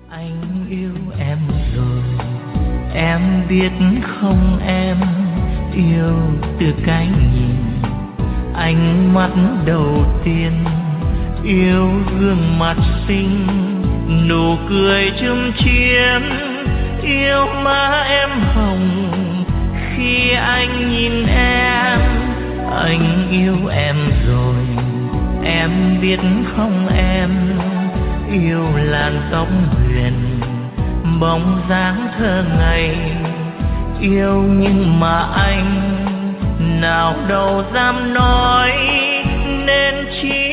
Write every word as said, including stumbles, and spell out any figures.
Anh yêu em rồi, em biết không em yêu từ cái nhìn, ánh mắt đầu tiên yêu gương mặt xinh, nụ cười chum chiếm, yêu má em hồng khi anh nhìn em. Anh yêu em rồi, em biết không em yêu làn tóc huyền, bóng dáng thơ ngây, yêu nhưng mà anh nào đâu dám nói, nên chi